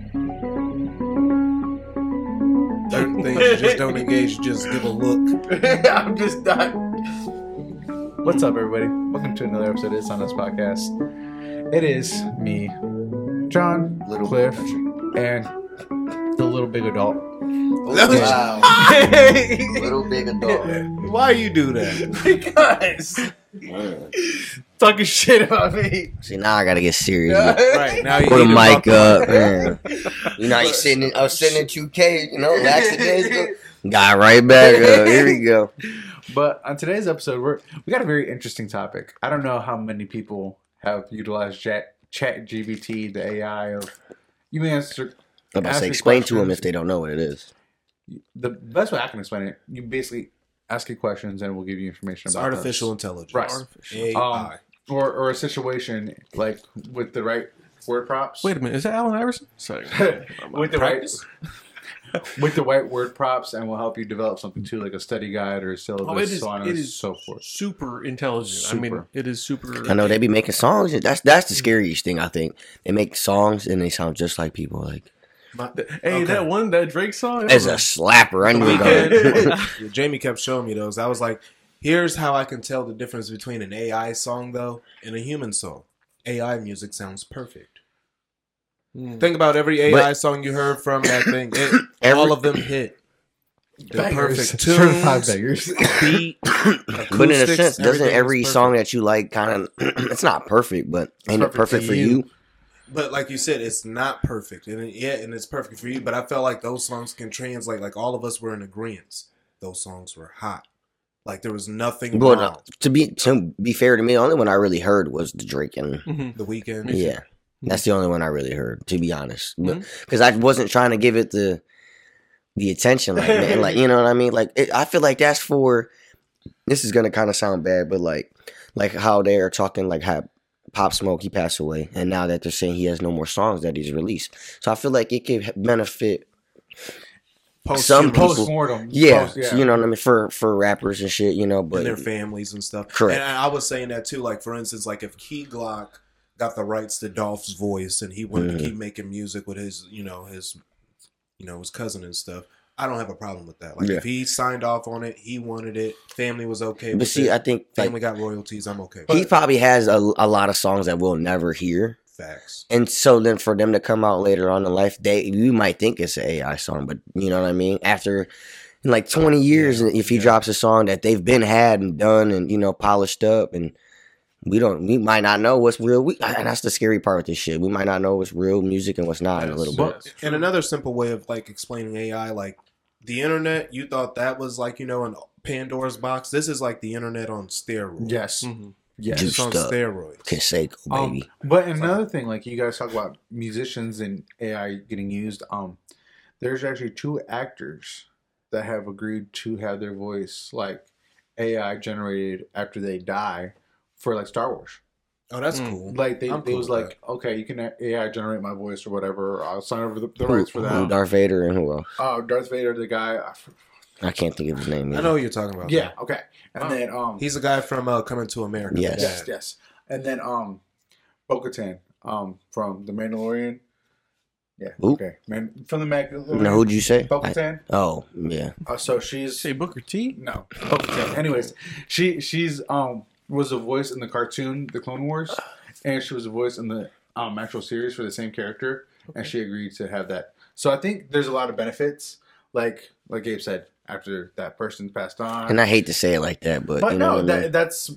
Certain things you just don't engage, you just give a look. I'm just not. What's up, everybody? Welcome to another episode of It's On Us Podcast. It is me, John, Little Cliff, Country. and the little big adult. Wow. Little big adult. Why you do that? Because talking shit about me. See, now I gotta get serious. Right now, you Put the need to mic buckle up. Man. You know, I was sitting in 2K, you know, relax the days ago. Got right back up. Here we go. But on today's episode, we got a very interesting topic. I don't know how many people have utilized ChatGPT, the AI of you answer. I'm about to ask say, me explain to them questions. if they don't know what it is. The best way I can explain it, you basically ask it questions and we'll give you information It's about artificial those. intelligence. Right. AI. Or a situation like with the right word props. Wait a minute, is that Allen Iverson? Sorry. with the right word props, and will help you develop something too, like a study guide or a syllabus, so on and so forth. Super intelligent. I mean, Super. it is super. I know they be making songs. That's the scariest thing, I think. They make songs and they sound just like people. Like, Hey, that Drake song? as a slapper, I knew it. Jamie kept showing me those. I was like, here's how I can tell the difference between an AI song, though, and a human song. AI music sounds perfect. Think about every AI song you heard from that thing. All of them hit. They're perfect Certified tunes, bangers. beat, But in a acoustics, sense, doesn't everything every is song perfect. that you like kind of, it's not perfect, but ain't it perfect for you? But like you said, it's not perfect, and it's perfect for you. But I felt like those songs can translate. Like all of us were in agreement. Those songs were hot. Like there was nothing Well, wrong. to be fair to me, the only one I really heard was the Drake and The Weeknd. yeah, that's the only one I really heard. To be honest, Mm-hmm. because I wasn't trying to give it the attention, like man, like you know what I mean. Like I feel like that's for. This is gonna kind of sound bad, but like how they're talking, like how Pop Smoke, he passed away, and now that they're saying he has no more songs that he's released, so I feel like it could benefit. Some people, Post-mortem. yeah, so, you know what I mean, for rappers and shit, you know, but And their families and stuff. Correct. And I was saying that too. Like for instance, like if Key Glock got the rights to Dolph's voice and he wanted to keep making music with his cousin and stuff, I don't have a problem with that. Like Yeah. if he signed off on it, he wanted it, family was okay but with see, it. I think Family like, got royalties, I'm okay. he probably has a lot of songs that we'll never hear. Facts. And so then for them to come out later on in life, you might think it's an AI song, but you know what I mean? After in like 20 years, if he drops a song that they've been had and done and, you know, polished up, and we might not know what's real. And that's the scary part with this shit. We might not know what's real music and what's not in a little bit. And another simple way of like explaining AI, like the internet, you thought that was like, you know, in Pandora's box. This is like the internet on steroids. Yes. Yes. It's on Juiced up. steroids. Conseco, baby. But another thing, like you guys talk about musicians and AI getting used. There's actually 2 actors that have agreed to have their voice like AI generated after they die for like Star Wars. Oh, that's cool. Like they I'm cool was with like, okay, you can AI generate my voice or whatever. Or I'll sign over the rights for that. Darth Vader and who else? Darth Vader, the guy. I can't think of his name. I Either. know what you're talking about. Yeah. Okay. And then He's the guy from Coming to America. Yes. yes, yes. And then Bo-Katan from The Mandalorian. Yeah. Ooh. Okay. From The Mandalorian. No, who'd you say? Bo-Katan. Oh, yeah. So she's Say Booker T? no Bo-Katan. Anyways, she's was a voice in the cartoon The Clone Wars, and she was a voice in the actual series for the same character, and she agreed to have that. So I think there's a lot of benefits, like Gabe said, after that person passed on. And I hate to say it like that, but But you know no, what I mean? that's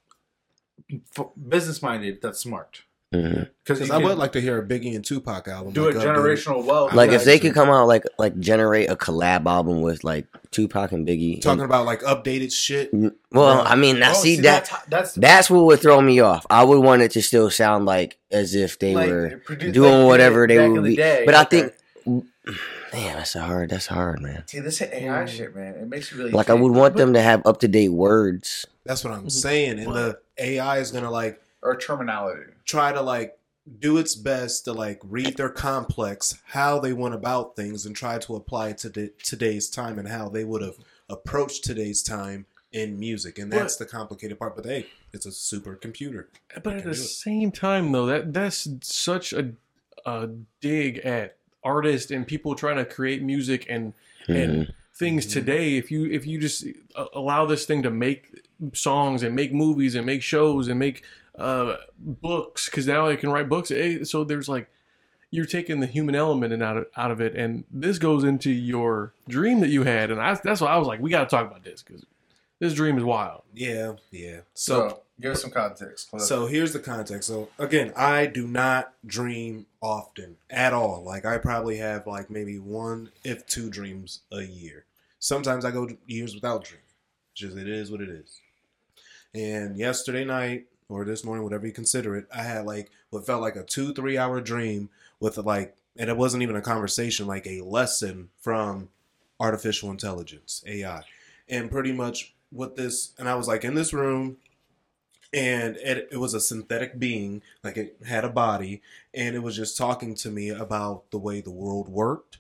business minded. That's smart. Mhm. Because I would like to hear a Biggie and Tupac album. do like, a generational wealth. Like Yeah, if they true. could come out like generate a collab album with like Tupac and Biggie. talking about like updated shit. Well, I mean, now see that that's that's what would throw me off. I would want it to still sound like as if they like, were produced doing like whatever they back would in the be. day. But I Okay. think, man, that's hard, man. See, this AI shit, man. It makes you really Like I think. would want them to have up to date words. That's what I'm saying. And the AI is gonna like or terminology. try to like do its best to like read their complex, how they went about things, and try to apply it to today's time and how they would have approached today's time in music. And that's the complicated part. But hey, it's a supercomputer. But at the same time, though, that's such a dig at artists and people trying to create music and things today, if you just allow this thing to make songs and make movies and make shows and make books, because now it can write books. So there's like, you're taking the human element and out of it, and this goes into your dream that you had, and that's why I was like, we got to talk about this because this dream is wild. Yeah. So give us some context. So here's the context. So again, I do not dream often at all. Like I probably have like maybe 1, if 2 dreams a year. Sometimes I go years without dreaming. Just it is what it is. And yesterday night or this morning, whatever you consider it, I had like what felt like a 2-3 hour dream with like, and it wasn't even a conversation, like a lesson from artificial intelligence, AI. And pretty much what this, and I was like in this room, and it was a synthetic being, like it had a body, and it was just talking to me about the way the world worked,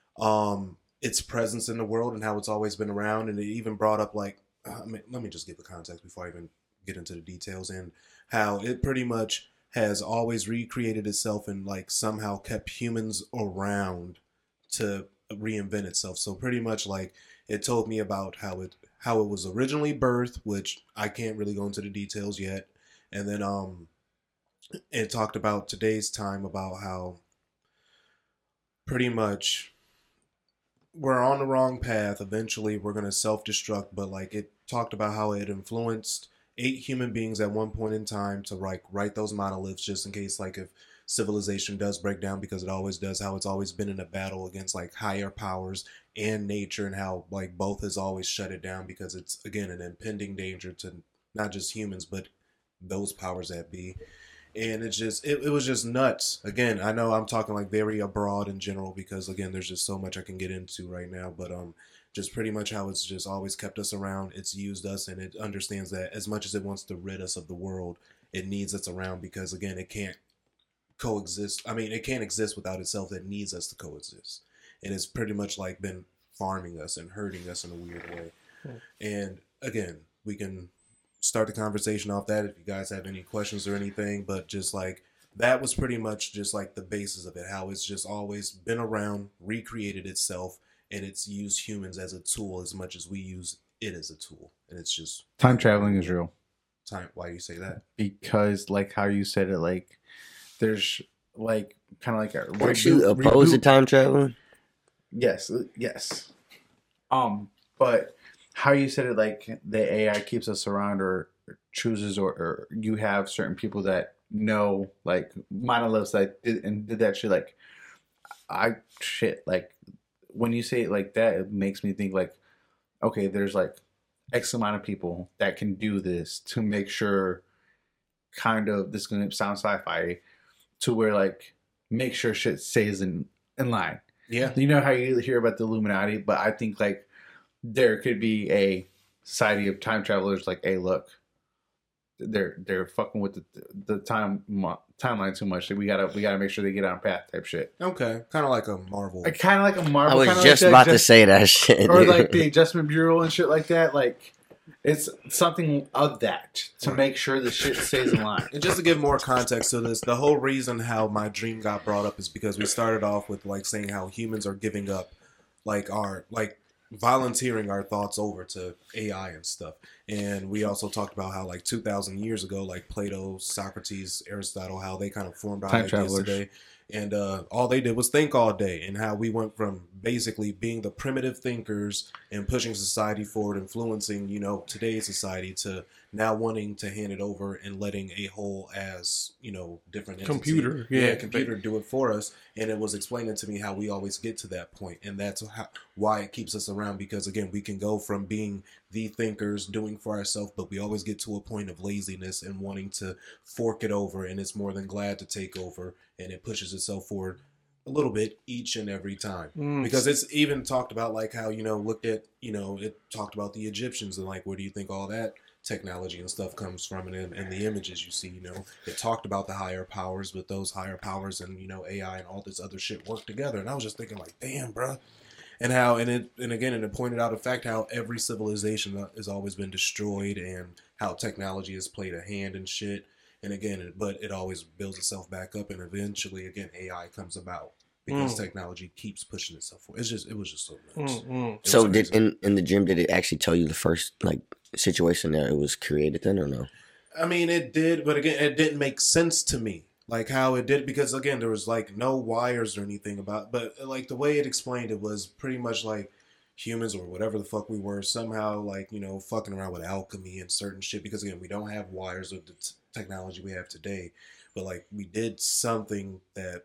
its presence in the world and how it's always been around. And it even brought up like, let me just give the context before I even get into the details, and how it pretty much has always recreated itself and like somehow kept humans around to reinvent itself. So pretty much like it told me about how it was originally birthed, which I can't really go into the details yet. And then it talked about today's time, about how pretty much we're on the wrong path. Eventually we're going to self-destruct, but like it talked about how it influenced 8 human beings at one point in time to write those monoliths just in case, like if civilization does break down, because it always does, how it's always been in a battle against like higher powers and nature, and how like both has always shut it down because it's again an impending danger to not just humans but those powers that be. And it's just it was just nuts. Again, I know I'm talking like very abroad in general because again there's just so much I can get into right now, but just pretty much how it's just always kept us around. It's used us, and it understands that as much as it wants to rid us of the world, it needs us around because again it can't coexist. I mean, it can't exist without itself. It needs us to coexist, and it's pretty much like been farming us and hurting us in a weird way. And again, we can start the conversation off that if you guys have any questions or anything, but just like that was pretty much just like the basis of it, how it's just always been around, recreated itself, and it's used humans as a tool as much as we use it as a tool. And it's just time traveling is real. Why do you say that? Because like how you said it, like there's like kind of like a Aren't you opposed to time traveling? Yes. But how you said it, like the AI keeps us around or chooses, or you have certain people that know like monoliths that did that shit. Like like when you say it like that, it makes me think like, okay, there's like X amount of people that can do this to make sure, kind of, this is going to sound sci-fi, to where like make sure shit stays in line. Yeah. You know how you hear about the Illuminati, but I think like there could be a society of time travelers like, hey, look, they're fucking with the timeline too much. We gotta make sure they get on path type shit. Okay, kind of like a Marvel. Kind of like a Marvel. I was just about to say that shit. Or like the Adjustment Bureau and shit like that. Like it's something of that to make sure the shit stays in line. And just to give more context to this, the whole reason how my dream got brought up is because we started off with like saying how humans are giving up like our volunteering our thoughts over to AI and stuff. And we also talked about how like 2,000 years ago, like Plato, Socrates, Aristotle, how they kind of formed our ideas today. And all they did was think all day, and how we went from basically being the primitive thinkers and pushing society forward, influencing, today's society, to now wanting to hand it over and letting a whole as, different computer. Computer do it for us. And it was explaining to me how we always get to that point. And that's why it keeps us around, because again, we can go from being the thinkers doing for ourselves, but we always get to a point of laziness and wanting to fork it over, and it's more than glad to take over, and it pushes itself forward a little bit each and every time. Because it's even talked about like how, looked at, it talked about the Egyptians and like, where do you think all that technology and stuff comes from, and the images you see, it talked about the higher powers, but those higher powers and, AI and all this other shit work together. And I was just thinking like, damn, bro. And how, and it pointed out the fact how every civilization has always been destroyed, and how technology has played a hand in shit. And again, but it always builds itself back up, and eventually, again, AI comes about because technology keeps pushing itself forward. It was just so nuts. So did in the gym, did it actually tell you the first like situation that it was created then, or no? I mean, it did, but again, it didn't make sense to me. Like how it did, because again, there was like no wires or anything but like the way it explained it was pretty much like humans or whatever the fuck we were somehow like, you know, fucking around with alchemy and certain shit, because again, we don't have wires with the technology we have today, but like we did something that,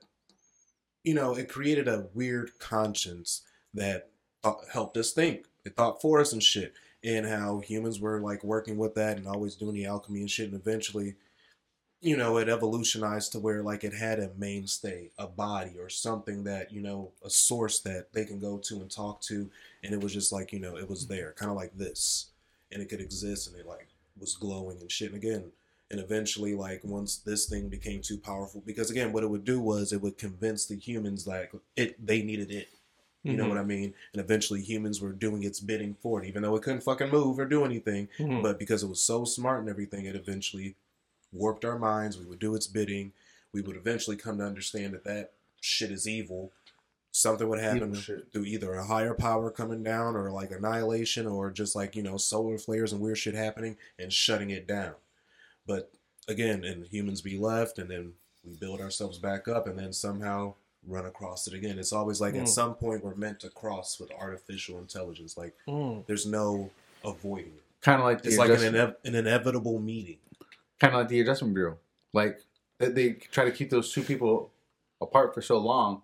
you know, it created a weird conscience that helped us think. It thought for us and shit, and how humans were like working with that and always doing the alchemy and shit, and eventually, you know, it evolutionized to where like it had a mainstay, a body or something that, you know, a source that they can go to and talk to. And it was just like, you know, it was there kind of like this, and it could exist, and it like was glowing and shit. And again, and eventually like once this thing became too powerful, because again, what it would do was it would convince the humans like they needed it. You know what I mean? And eventually humans were doing its bidding for it, even though it couldn't fucking move or do anything. But because it was so smart and everything, it eventually warped our minds. We would do its bidding. We would eventually come to understand that shit is evil. Something would happen through either a higher power coming down or like annihilation, or just like, you know, solar flares and weird shit happening and shutting it down. But again, and humans be left, and then we build ourselves back up, and then somehow run across it again. It's always like at some point we're meant to cross with artificial intelligence. Like there's no avoiding it. Kind of like it's like an inevitable meeting. Kind of like the Adjustment Bureau. Like they try to keep those two people apart for so long,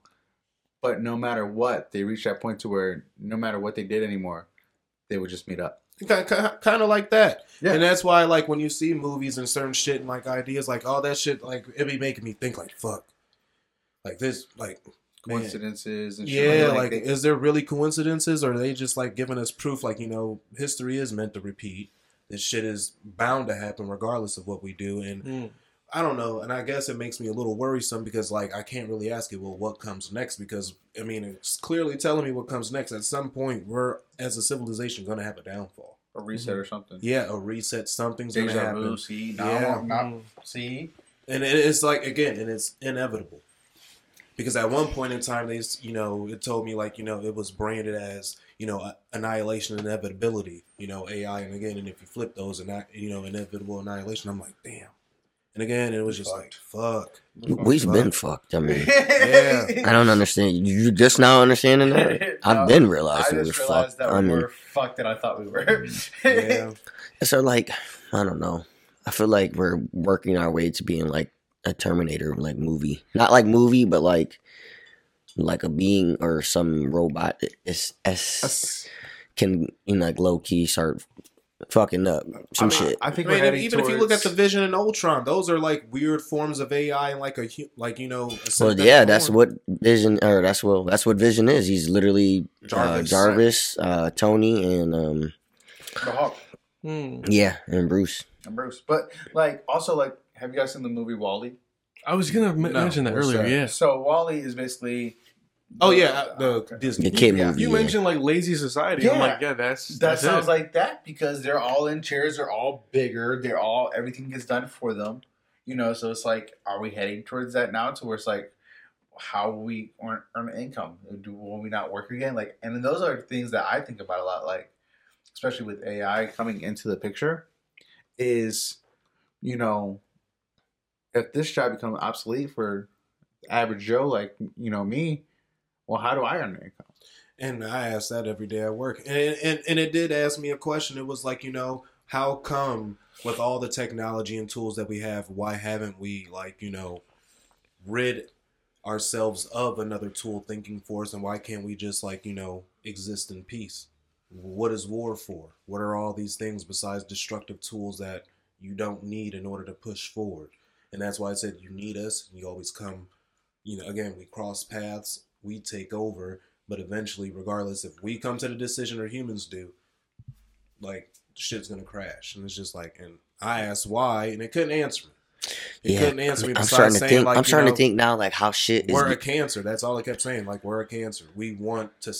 but no matter what, they reach that point to where no matter what they did anymore, they would just meet up. Kind of like that. Yeah. And that's why, like, when you see movies and certain shit and, like, ideas, like, all that shit, like, it be making me think, like, fuck. Like, this, like... Coincidences and shit. Yeah, like is there really coincidences? Or are they just, like, giving us proof, like, you know, history is meant to repeat. This shit is bound to happen regardless of what we do. And... I don't know, and I guess it makes me a little worrisome because, like, I can't really ask it, well, what comes next? Because, I mean, it's clearly telling me what comes next. At some point, we're, as a civilization, going to have a downfall. A reset or something. Yeah, a reset. Something's going to happen. See? See? And it's like, again, and it's inevitable. Because at one point in time, they, you know, it told me, like, you know, it was branded as, you know, annihilation, inevitability, you know, AI. And again, and if you flip those, and you know, inevitable annihilation, I'm like, damn. And again, it was just like, fuck. We've been fucked. I mean, yeah. I don't understand. You just now understanding that? I've been realizing we were fucked. That we were fucked that I thought we were. Yeah. So, like, I don't know. I feel like we're working our way to being like a Terminator, like movie. Not like movie, but like a being or some robot can, you know, like low key start fucking up some shit. I think even if you look at the Vision and Ultron, those are like weird forms of AI and like you know. Well, yeah, that's what Vision, or that's what Vision is. He's literally Jarvis, Tony, and the Hulk. Yeah, and Bruce. But like, also, like, have you guys seen the movie WALL-E? I was gonna mention that earlier. Yeah. So WALL-E is basically. The Disney kid movie. You mentioned like Lazy Society. Yeah. I'm like, yeah, that sounds like that, because they're all in chairs, they're all bigger, everything gets done for them, you know. So it's like, are we heading towards that now, to where it's like, how will we earn income? Will we not work again? Like, and then those are things that I think about a lot, like, especially with AI coming into the picture, is, you know, if this job becomes obsolete for the average Joe, like, you know, me. Well, how do I earn income? And I ask that every day at work. And it did ask me a question. It was like, you know, how come with all the technology and tools that we have, why haven't we, like, you know, rid ourselves of another tool thinking for us? And why can't we just, like, you know, exist in peace? What is war for? What are all these things besides destructive tools that you don't need in order to push forward? And that's why I said you need us. You always come, you know, again, we cross paths. We take over, but eventually, regardless if we come to the decision or humans do, like, shit's gonna crash. And it's just like, and I asked why, and it couldn't answer me. It couldn't answer me. I'm starting to think. Like, I'm starting to think now, like, how shit is. We're a cancer. That's all I kept saying. Like, we're a cancer. We want to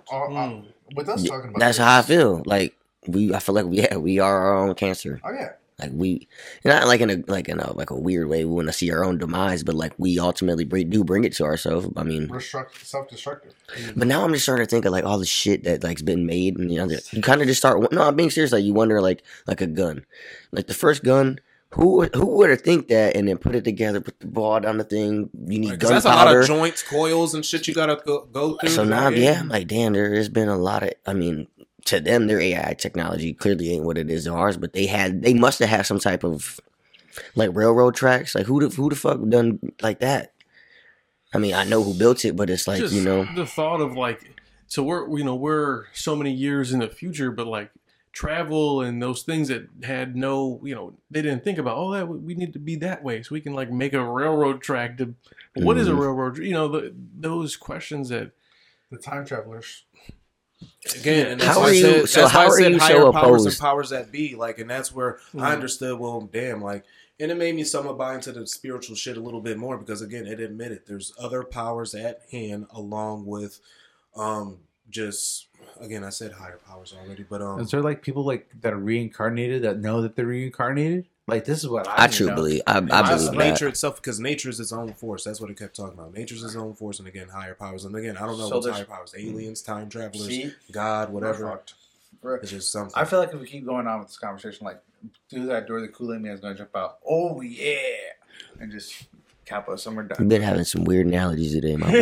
self-destruct. With us talking about that's how I feel. Like, I feel like we are our own cancer. Oh yeah. Like we, not like in a weird way. We want to see our own demise, but like we ultimately do bring it to ourselves. I mean, Self-destructive. but now I'm just starting to think of like all the shit that like's been made, and you kind of just start. No, I'm being serious. Like you wonder, like a gun, like the first gun. Who would have think that, and then put it together, put the ball down the thing. You need gunpowder. That's a lot of joints, coils, and shit you gotta go through. So now, I'm like, damn, there's been a lot of. I mean, to them, their AI technology clearly ain't what it is to ours, but they must have had some type of like railroad tracks. Like who the fuck done like that? I mean, I know who built it, but it's like, just the thought of like, so we're so many years in the future, but like travel and those things that had no, they didn't think about, oh, that we need to be that way, so we can like make a railroad track to. What is a railroad? Those questions that the time travelers. Again, and how are you so powers opposed? and powers that be, like, and that's where I understood. Well, damn, like, and it made me somewhat buy into the spiritual shit a little bit more because again, it admitted there's other powers at hand along with, just again, I said higher powers already, but is there like people like that are reincarnated that know that they're reincarnated? Like this is what I truly believe. I believe nature that. itself, because nature is its own force. That's what it kept talking about. Nature's its own force, and again, higher powers. And again, I don't know what's higher powers: aliens, time travelers, God, whatever. It's just something. I feel like if we keep going on with this conversation, like through that door, the Kool-Aid Man's gonna jump out. Oh yeah, and just cap us somewhere down. You've been having some weird analogies today, my boy.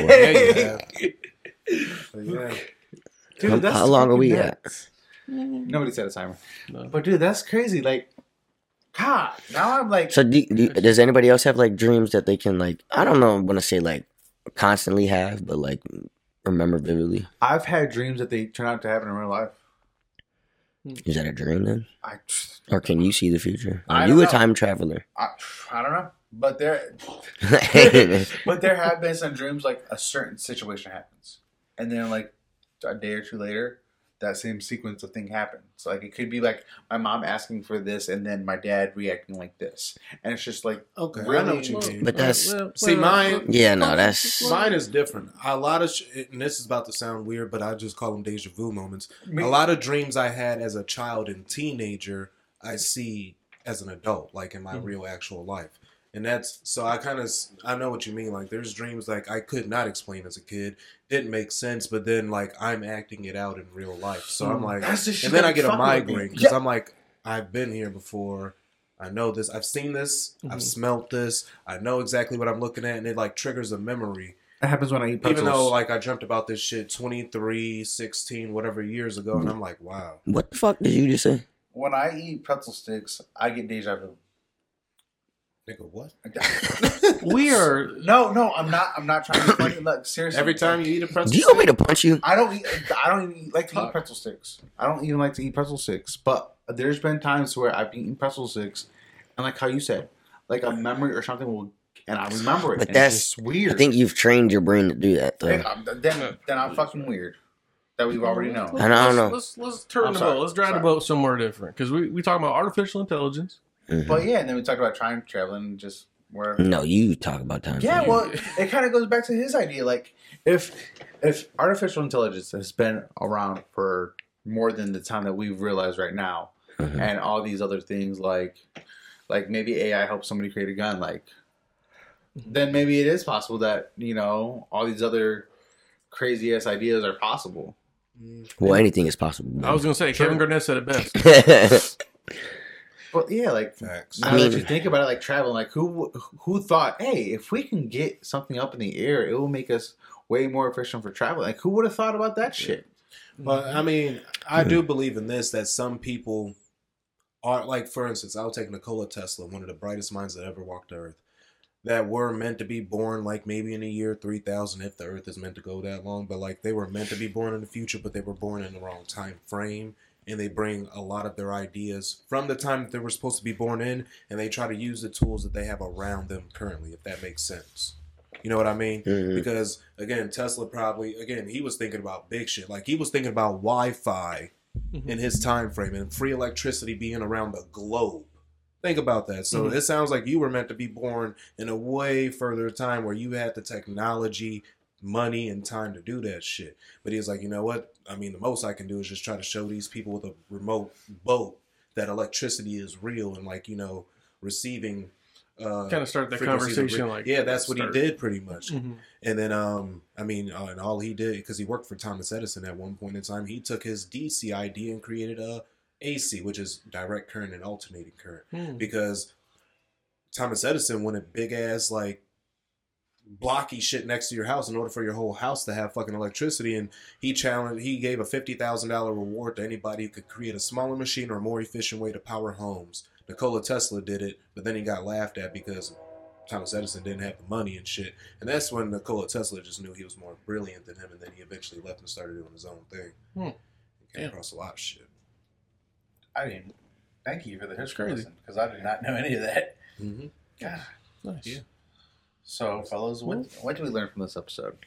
Yeah. Dude, how long are we at? Nobody set a timer. No. But dude, that's crazy. Like, God, now I'm like. So does anybody else have like dreams that they can like? I don't know. I want to say like constantly have, but like remember vividly. I've had dreams that they turn out to happen in real life. Is that a dream then? I Or can you see the future? Are I you don't a know. time traveler? I don't know, but there have been some dreams like a certain situation happens, and then like a day or two later, that same sequence of thing happens. So, like it could be like my mom asking for this, and then my dad reacting like this, and it's just like Okay, really. I know what you mean. But that's See, mine. yeah, no, that's Mine is different. A lot of, and this is about to sound weird, but I just call them deja vu moments. A lot of dreams I had as a child and teenager, I see as an adult, like in my real actual life. And that's, so I know what you mean. Like there's dreams like I could not explain as a kid, didn't make sense, but then like I'm acting it out in real life. So I'm like, That's the shit and then that I get a fucking with me. migraine because I'm like, I've been here before. I know this. I've seen this. I've smelt this. I know exactly what I'm looking at, and it like triggers a memory. That happens when I eat pretzels. Even though like I dreamt about this shit 23, 16, whatever years ago, and I'm like, wow. what the fuck did you just say? when I eat pretzel sticks, I get deja vu. Nigga, what? We are. No, I'm not. I'm not trying to be funny. Look, seriously. Every time you eat a pretzel, Do you want me to punch you? I don't even like to eat pretzel sticks. I don't even like to eat pretzel sticks. But there's been times where I've eaten pretzel sticks, and like how you said, like a memory or something will, and I remember it. But and that's it's just weird. I think you've trained your brain to do that, though. Then I'm fucking weird. That we've already known. I don't know. Let's turn I'm the sorry. boat. Let's drive the boat somewhere different because we talk about artificial intelligence. Mhm. But yeah, and then we talked about time traveling, just where. No, you talk about time. Yeah, travel. well, it kind of goes back to his idea. Like, if artificial intelligence has been around for more than the time that we've realized right now, Mhm. and all these other things, like maybe AI helps somebody create a gun, like, then maybe it is possible that all these other crazy ass ideas are possible. Well, anything is possible. I was gonna say Kevin Garnett said it best. But yeah, like Facts. now I mean- that you think about it, like traveling, like who thought, hey, if we can get something up in the air, it will make us way more efficient for traveling. Like who would have thought about that shit? But I mean, I do believe in this, that some people are like, for instance, I'll take Nikola Tesla, one of the brightest minds that ever walked the earth, that were meant to be born like maybe in the year 3000, if the earth is meant to go that long, but like they were meant to be born in the future, but they were born in the wrong time frame. And they bring a lot of their ideas from the time that they were supposed to be born in, and they try to use the tools that they have around them currently, if that makes sense. You know what I mean? Mhm. Because, again, Tesla probably, he was thinking about big shit. Like, he was thinking about Wi-Fi in his time frame and free electricity being around the globe. Think about that. So it sounds like you were meant to be born in a way further time where you had the technology, money, and time to do that shit. But he was like, you know what? I mean, the most I can do is just try to show these people with a remote boat that electricity is real and like, you know, receiving Kind of start that frequencies of conversation like yeah, that's what start. he did pretty much. Mhm. And then I mean, and all he did, because he worked for Thomas Edison at one point in time, he took his DC idea and created a AC, which is direct current and alternating current. Because Thomas Edison wanted big ass like blocky shit next to your house in order for your whole house to have fucking electricity. And he gave a $50,000 reward to anybody who could create a smaller machine or a more efficient way to power homes. Nikola Tesla did it, but then he got laughed at because Thomas Edison didn't have the money and shit. And that's when Nikola Tesla just knew he was more brilliant than him, and then he eventually left and started doing his own thing. He came across a lot of shit. I mean, thank you for the history crazy. lesson, because I did not know any of that. Mm-hmm. God. Nice. Yeah. So, fellas, what did we learn from this episode?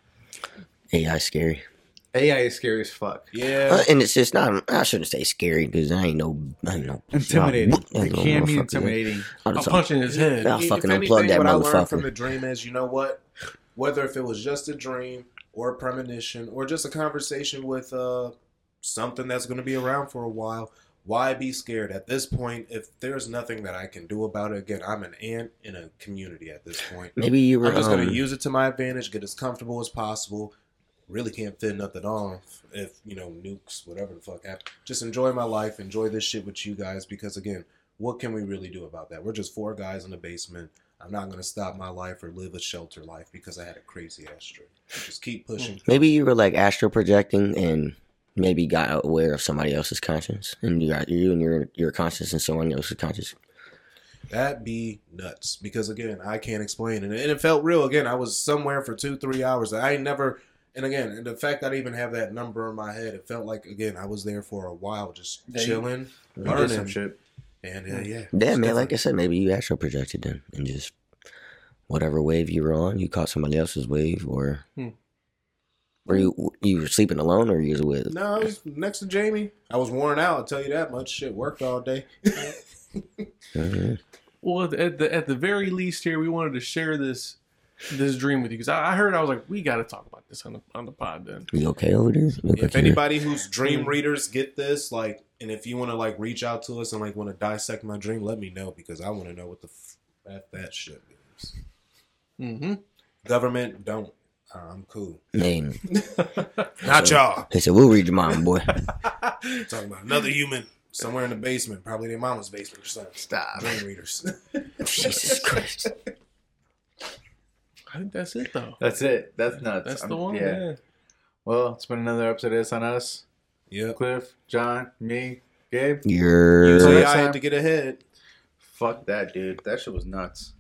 AI scary. AI is scary as fuck. Yeah. And it's just not. I shouldn't say scary because I ain't no. Intimidating. I It can be intimidating. I'll punch in his head. I'll If fucking anything, unplug that what I learned from motherfucker. the dream is, you know what? Whether if it was just a dream or a premonition or just a conversation with something that's going to be around for a while, why be scared? At this point, if there's nothing that I can do about it, again, I'm an ant in a community at this point. Maybe you were. I'm just going to use it to my advantage, get as comfortable as possible. Really can't fit nothing on if, you know, nukes, whatever the fuck happen. Just enjoy my life, enjoy this shit with you guys, because again, what can we really do about that? We're just 4 guys in the basement. I'm not going to stop my life or live a shelter life because I had a crazy ass trip. Just keep pushing. Maybe you were like astral projecting and maybe got aware of somebody else's conscience, and you and your conscience and someone else's conscience. That'd be nuts because again, I can't explain it. And it felt real. Again, I was somewhere for 2-3 hours. I ain't never. And again, and the fact that I even have that number in my head, it felt like, again, I was there for a while, just chilling, learning. Some shit. And yeah. Yeah, man, like I said, maybe you astral projected then and just whatever wave you were on, you caught somebody else's wave, or were you were sleeping alone or you was with? No, I was next to Jamie. I was worn out, I'll tell you that much. Shit, worked all day. Well, at the very least here, we wanted to share this dream with you because I heard, I was like, we got to talk about this on the pod then. You okay over there? If anybody who's dream readers get this, like, and if you want to like reach out to us and like want to dissect my dream, let me know because I want to know what the that shit means. Mm-hmm. Government, don't. I'm cool. Man, Not y'all. they said we'll read your mind, boy. Talking about another human somewhere in the basement, probably their mama's basement or something. Stop. Dream readers. Jesus Christ. I think that's it though. That's it. That's nuts. That's the one. Yeah. Well, it's been another episode of This On Us. Yep. Cliff, John, me, Gabe. You're Usually next I time. had to get ahead. Fuck that, dude. That shit was nuts.